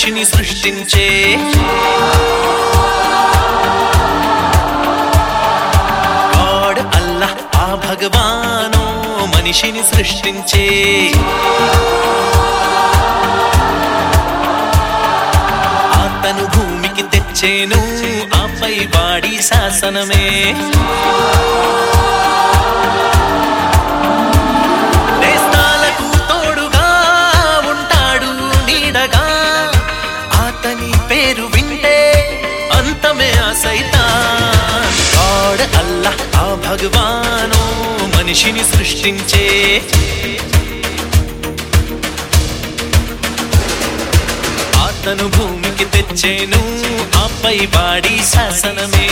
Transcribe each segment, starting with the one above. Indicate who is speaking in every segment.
Speaker 1: మనిషిని సృష్టించే గాడ్ అల్లాహ్ ఆ భగవాను మనిషిని సృష్టించే అతను భూమికి తెచ్చేను ఆపై వాడి శాసనమే నేస్తాలకు తోడుగా ఉంటాడు నీడగా అతని పేరు వింటే అంతమే ఆ సైతాన్ గాడ్ అల్లాహ్ ఆ భగవాను మనిషిని సృష్టించే అతను భూమికి తెచ్చేను ఆపై వాడి శాసనమే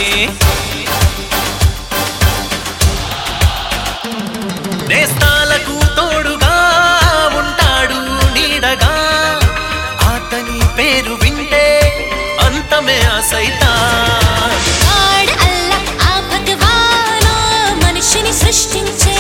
Speaker 1: నేస్తాలకు తోడుగా ఉంటాడు నీడగా అతని పేరు వింటే అంతమే ఆ సైతాన్
Speaker 2: గాడ్ అల్లాహ్ ఆ భగవాను మనిషిని సృష్టించే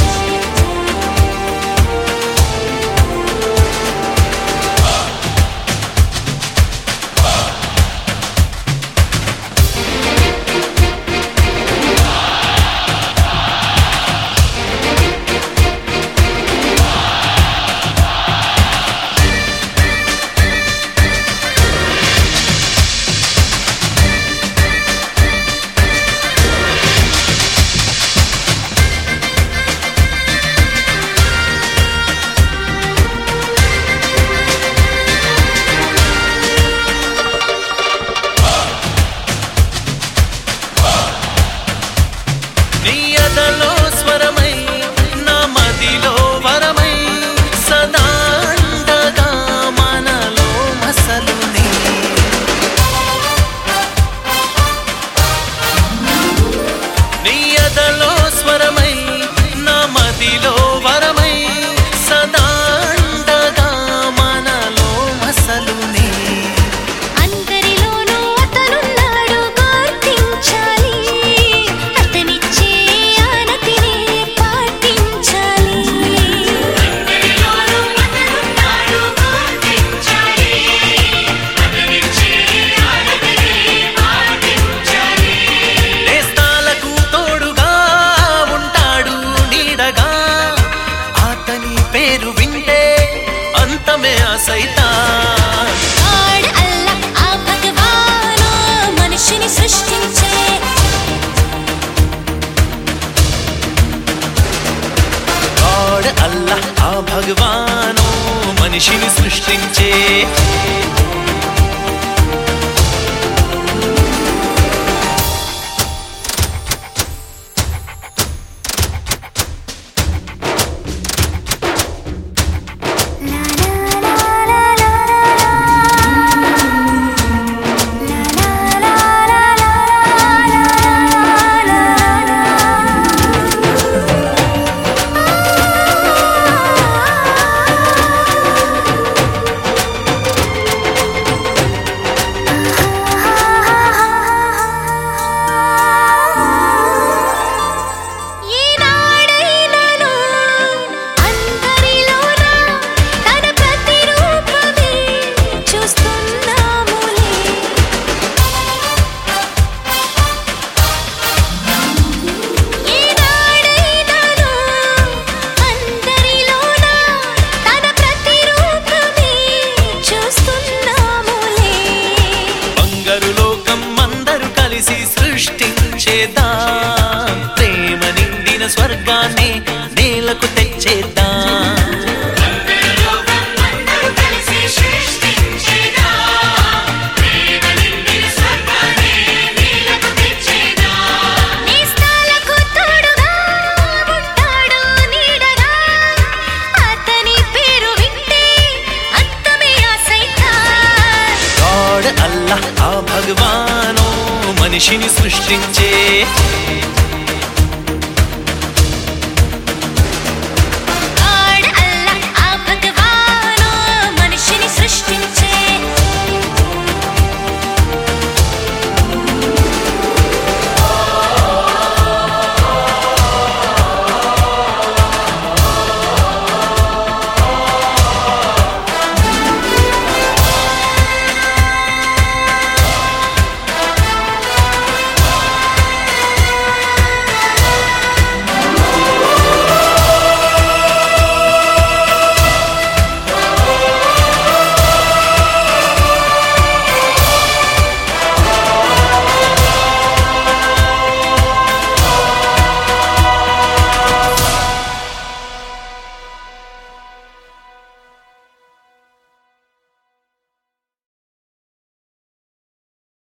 Speaker 1: నియదలో స్వరమై నా మదిలో వరమై సదా అండగా మనలో మసలుని నియదలో స్వరమై నా మదిలో వరమై సదా అండగా మనలో మసలుని
Speaker 2: అందరిలోనూ అతనున్నాడు గుర్తించాలి అతనిచ్చే ఆనతిని పాటించాలి అందరిలోనూ అతనున్నాడు గుర్తించాలి అతనిచ్చే ఆనతిని పాటించాలి
Speaker 1: నేస్తాలకు తోడుగా ఉంటాడు నీడగా అతని పేరు వింటే అంతమే ఆ సైతాన్
Speaker 2: గాడ్ అల్లాహ్ ఆ భగవాను మనిషిని సృష్టించే
Speaker 1: గాడ్ అల్లాహ్ ఆ భగవాను మనిషిని సృష్టించే
Speaker 2: ఈనాడైనను అందరిలోన తన ప్రతిరూపమే చూస్తున్నాములే ఈనాడైనను అందరిలోన తన ప్రతిరూపమే చూస్తున్నాములే
Speaker 1: బంగారు లోకం అందరూ కలిసి సృష్టించేద్దాం ప్రేమ నిండిన స్వర్గాన్ని నేలకు తెచ్చేద్దాం
Speaker 2: నేస్తాలకు తోడుగా ఉంటాడు నీడగా అతని పేరు వింటే అంతమే ఆ సైతాన్
Speaker 1: గాడ్ అల్లాహ్ ఆ భగవాను మనిషిని సృష్టించే